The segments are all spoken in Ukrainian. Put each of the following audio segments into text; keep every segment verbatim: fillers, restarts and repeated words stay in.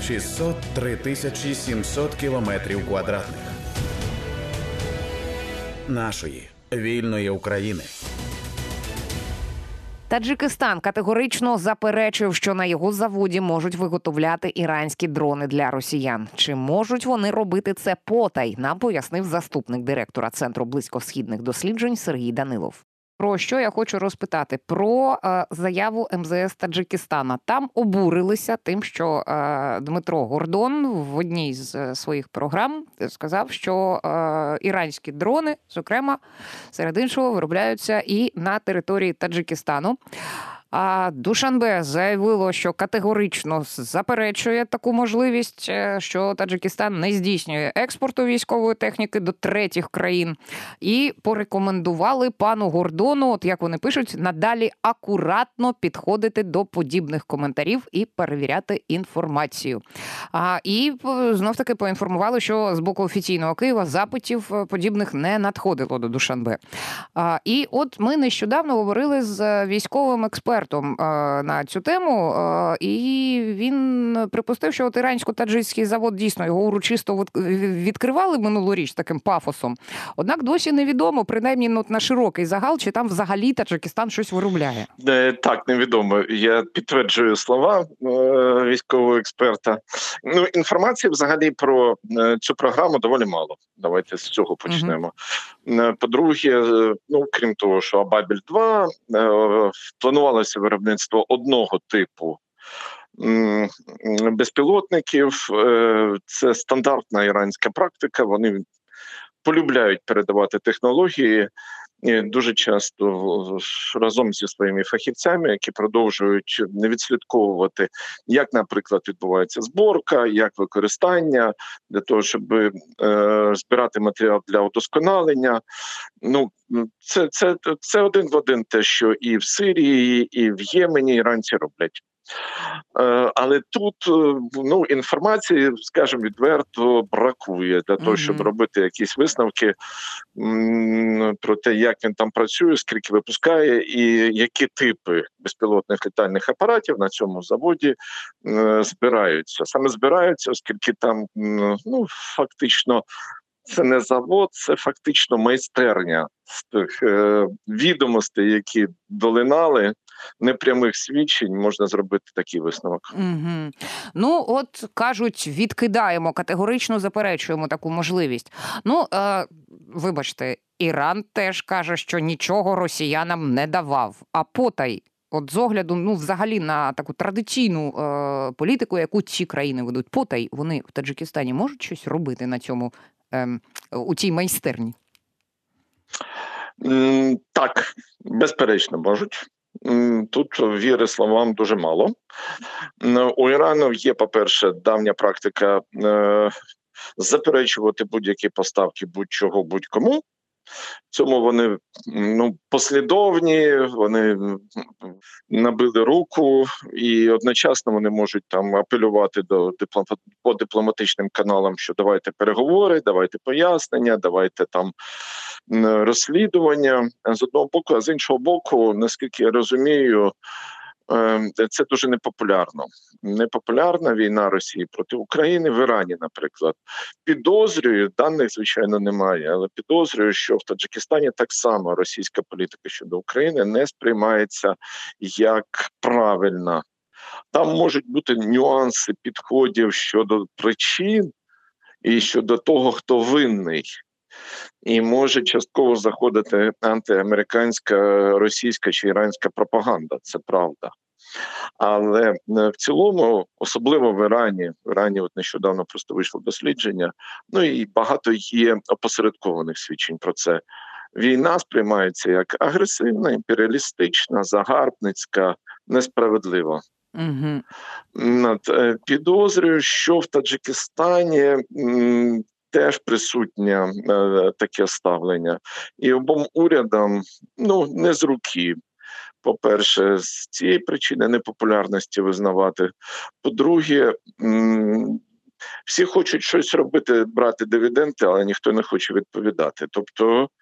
шістсот три тисячі сімсот кілометрів квадратних нашої вільної України. Таджикистан категорично заперечив, що на його заводі можуть виготовляти іранські дрони для росіян. Чи можуть вони робити це потай, нам пояснив заступник директора Центру близькосхідних досліджень Сергій Данилов. Про що я хочу розпитати? Про е, заяву ем зе ес Таджикистана. Там обурилися тим, що е, Дмитро Гордон в одній з е, своїх програм сказав, що е, іранські дрони, зокрема, серед іншого, виробляються і на території Таджикистану. А Душанбе заявило, що категорично заперечує таку можливість, що Таджикистан не здійснює експорту військової техніки до третіх країн. І порекомендували пану Гордону, от як вони пишуть, надалі акуратно підходити до подібних коментарів і перевіряти інформацію. А, і знов-таки поінформували, що з боку офіційного Києва запитів подібних не надходило до Душанбе. А, і от ми нещодавно говорили з військовим експертом на цю тему, і він припустив, що от ірансько-таджикський завод дійсно його урочисто відкривали минулоріч таким пафосом. Однак досі невідомо, принаймні на широкий загал, чи там взагалі Таджикистан щось виробляє. Так, невідомо. Я підтверджую слова військового експерта. Ну, інформації взагалі про цю програму доволі мало. Давайте з цього почнемо. Угу. По-друге, ну, крім того, що Абабіль-два, планувалося виробництво одного типу безпілотників. Це стандартна іранська практика. Вони полюбляють передавати технології дуже часто разом зі своїми фахівцями, які продовжують відслідковувати, як, наприклад, відбувається зборка, як використання, для того, щоб е, збирати матеріал для удосконалення. Ну, це, це, це один в один те, що і в Сирії, і в Ємені іранці роблять. Але тут, ну, інформації, скажімо, відверто бракує для того, щоб mm-hmm. робити якісь висновки м, про те, як він там працює, скільки випускає і які типи безпілотних літальних апаратів на цьому заводі м, збираються. Саме збираються, оскільки там, ну, фактично, це не завод, це фактично майстерня з тих е, відомостей, які долинали, непрямих свідчень, можна зробити такий висновок. Угу. Ну, от, кажуть, відкидаємо, категорично заперечуємо таку можливість. Ну, е, вибачте, Іран теж каже, що нічого росіянам не давав, а потай, от з огляду, ну, взагалі на таку традиційну е, політику, яку ці країни ведуть, потай, вони в Таджикистані можуть щось робити на цьому, е, у цій майстерні? Mm, так, безперечно, можуть. Тут віри словам дуже мало. У Ірану є, по-перше, давня практика е, заперечувати будь-які поставки будь-чого будь-кому. В цьому вони, ну, послідовні, вони набили руку, і одночасно вони можуть там апелювати до диплом... по дипломатичним каналам, що давайте переговори, давайте пояснення, давайте там розслідування з одного боку, а з іншого боку, наскільки я розумію, це дуже непопулярно. Непопулярна війна Росії проти України в Ірані, наприклад. Підозрюю, даних, звичайно, немає, але підозрюю, що в Таджикистані так само російська політика щодо України не сприймається як правильна. Там можуть бути нюанси підходів щодо причин і щодо того, хто винний. І може частково заходити антиамериканська, російська чи іранська пропаганда, це правда. Але в цілому, особливо в Ірані, в Ірані от нещодавно просто вийшло дослідження, ну і багато є опосередкованих свідчень про це. Війна сприймається як агресивна, імперіалістична, загарбницька, несправедлива. Угу. Підозрюю, що в Таджикистані м, теж присутнє е, таке ставлення. І обом урядам, ну, не з руки. По-перше, з цієї причини непопулярності визнавати. По-друге, м, всі хочуть щось робити, брати дивіденди, але ніхто не хоче відповідати. Тобто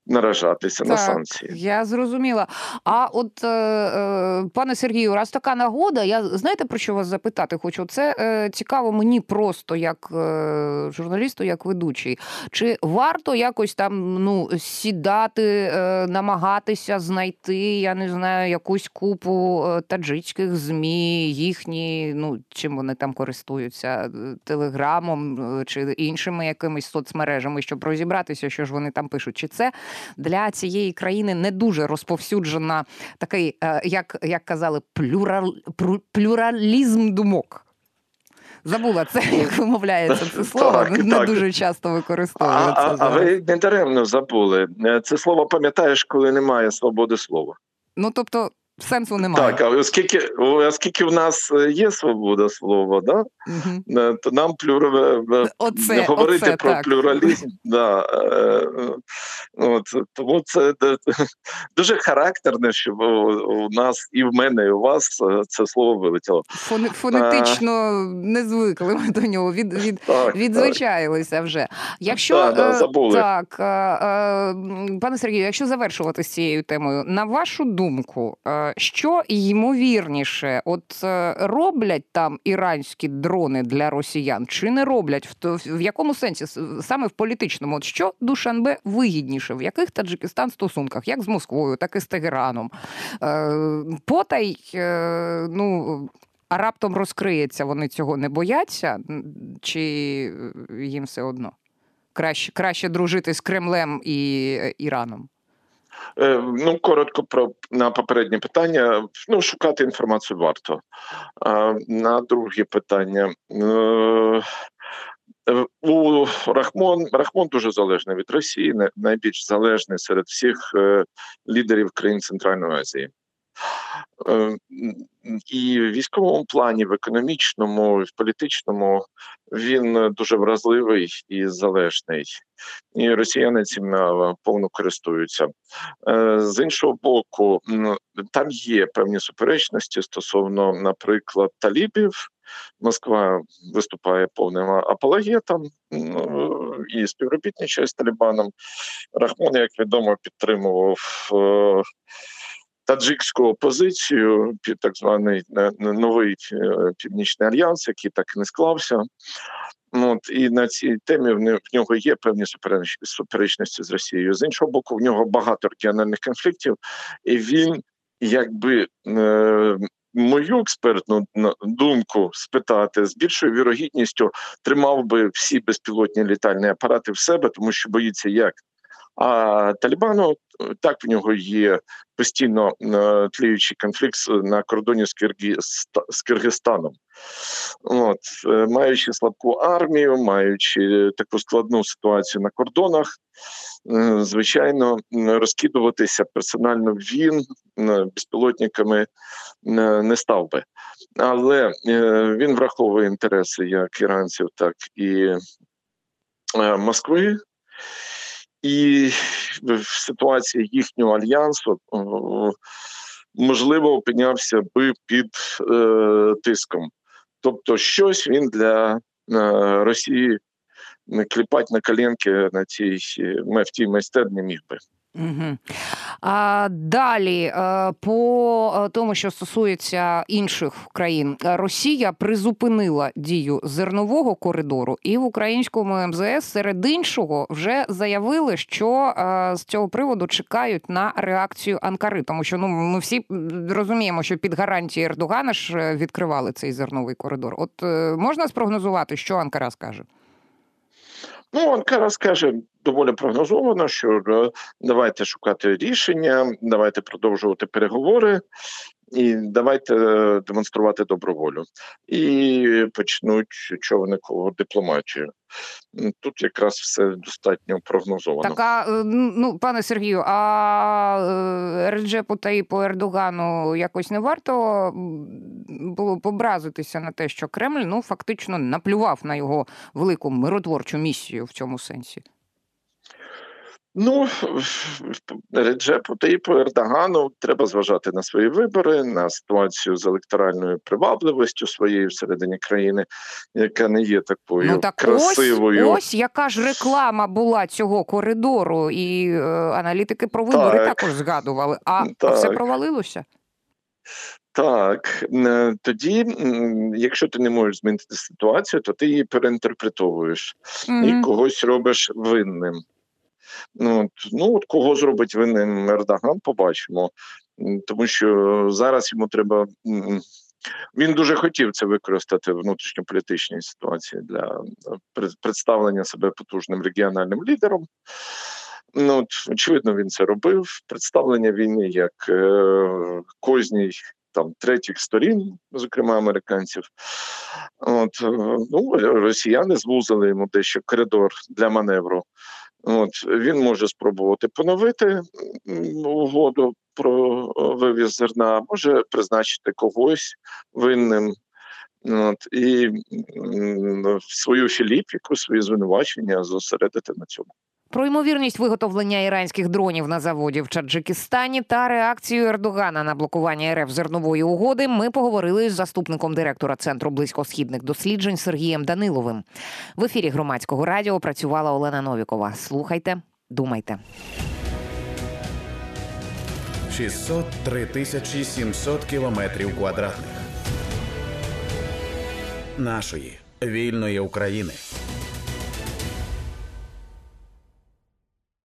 наражатися так, на санкції. Я зрозуміла. А от, е, е, пане Сергію, раз така нагода, я знаєте, про що вас запитати хочу? Це е, цікаво мені просто як е, журналісту, як ведучий. Чи варто якось там ну, сідати, е, намагатися знайти, я не знаю, якусь купу е, таджикських ЗМІ, їхні, ну, чим вони там користуються, телеграмом е, чи іншими якимись соцмережами, щоб розібратися, що ж вони там пишуть? Чи це для цієї країни не дуже розповсюджена такий, як, як казали, плюрал, плюралізм думок? Забула це, як вимовляється це слово, так, не так. Дуже часто використовується. А, а, а ви не даремно забули. Це слово пам'ятаєш, коли немає свободи слова. Ну, тобто, сенсу немає. Так, а оскільки, оскільки в нас є свобода слова, да, угу. то нам плюра... оце, говорити оце, про так. плюралізм. Да, от, тому це дуже характерне, щоб у нас і в мене, і у вас це слово вилетіло. Фони, фонетично а... не звикли ми до нього, від, від, так, відзвичаїлися так. вже. Якщо, да, да, забули. Так, пане Сергію, якщо завершувати з цією темою, на вашу думку, що ймовірніше, от роблять там іранські дрони для росіян, чи не роблять? В, в якому сенсі? Саме в політичному. От що Душанбе вигідніше? В яких Таджикистан стосунках? Як з Москвою, так і з Тегераном? Потай, ну... А раптом розкриється, вони цього не бояться? Чи їм все одно? Краще, краще дружити з Кремлем і Іраном? Ну, коротко про на попереднє питання. Ну, шукати інформацію варто. А на друге питання. У Рахмон, Рахмон дуже залежний від Росії, найбільш залежний серед всіх лідерів країн Центральної Азії. І в військовому плані, в економічному, в політичному він дуже вразливий і залежний. І росіяни цим повно користуються. З іншого боку, там є певні суперечності стосовно, наприклад, талібів. Москва виступає повним апологетом і співробітничає з Талібаном. Рахмон, як відомо, підтримував таджикську опозицію, так званий новий Північний альянс, який так і не склався. От, і на цій темі в нього є певні суперечності з Росією. З іншого боку, в нього багато регіональних конфліктів, і він, якби е, мою експертну думку спитати, з більшою вірогідністю тримав би всі безпілотні літальні апарати в себе, тому що боїться як. А Талібану, так, в нього є постійно е, тліючий конфлікт на кордоні з, Киргі... з Киргизстаном. От, е, маючи слабку армію, маючи таку складну ситуацію на кордонах, е, звичайно, розкидуватися персонально він е, безпілотниками е, не став би. Але е, він враховує інтереси як іранців, так і е, Москви. І в ситуації їхнього альянсу, можливо, опинявся би під е, тиском. Тобто щось він для е, Росії кліпати на коленки на цій, в тій майстерні міг би. Угу. А далі, по тому, що стосується інших країн, Росія призупинила дію зернового коридору, і в українському ем зе ес серед іншого вже заявили, що з цього приводу чекають на реакцію Анкари, тому що ну ми всі розуміємо, що під гарантії Ердогана ж відкривали цей зерновий коридор. От можна спрогнозувати, що Анкара скаже? Ну, Анкара скаже доволі прогнозовано, що давайте шукати рішення, давайте продовжувати переговори і давайте демонструвати добру волю. І почнуть човникову дипломатію. Тут якраз все достатньо прогнозовано. Так, а, ну, пане Сергію, а Реджепу Таїпу Ердогану якось не варто було побразитися на те, що Кремль, ну, фактично наплював на його велику миротворчу місію в цьому сенсі? Ну, Реджепу Таїпу Ердогану треба зважати на свої вибори, на ситуацію з електоральною привабливістю своєї всередині країни, яка не є такою ну, так красивою. Ось, ось яка ж реклама була цього коридору, і е, аналітики про вибори Так. також згадували, а, а Так. все провалилося? Так, е, тоді, м, якщо ти не можеш змінити ситуацію, то ти її переінтерпретовуєш і Мгм. когось робиш винним. Ну, от, ну, от кого зробить винним Ердоган, побачимо. М, Тому що зараз йому треба. м, Він дуже хотів це використати в внутрішньополітичній ситуації для е, пред- представлення себе потужним регіональним лідером. Ну, от, очевидно, він це робив. Представлення війни як е, козній там третіх сторін, зокрема американців. От, е, ну, росіяни звузили йому дещо коридор для маневру. От, він може спробувати поновити м, угоду про е, вивіз зерна, може призначити когось винним. От, і м, свою філіпіку, свої звинувачення зосередити на цьому. Про ймовірність виготовлення іранських дронів на заводі в Таджикистані та реакцію Ердогана на блокування РФ зернової угоди ми поговорили з заступником директора Центру близькосхідних досліджень Сергієм Даниловим. В ефірі Громадського радіо працювала Олена Новікова. Слухайте, думайте. шістсот три тисячі сімсот кілометрів квадратних нашої вільної України.